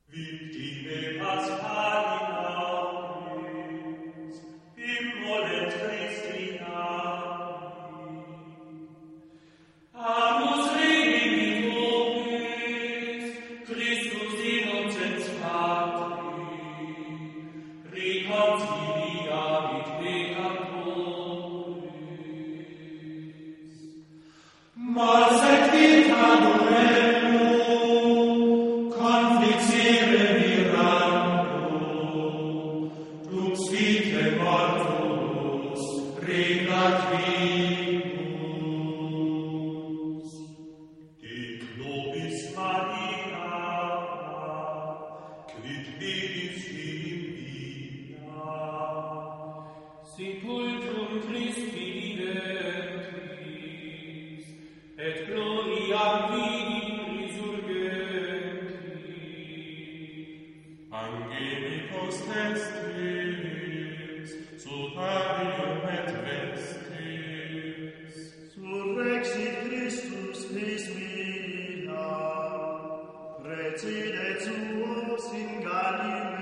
Victime Pascalinaris, immolet Christi nati. Amus Regni vobis, Christus innocens Patri, reconciliavit peccatoris. Mas et vita duellum, conflicere mirando, dux vitae mortuus regat vivus. Hic nobis Maria, quid vidis in vita, Sepulchrum Christi viventris, et gloriam vidi resurgentis. Angelicos vestris, superium et vestris, Surrexit Christus vis vita, precedet suos in Galilea,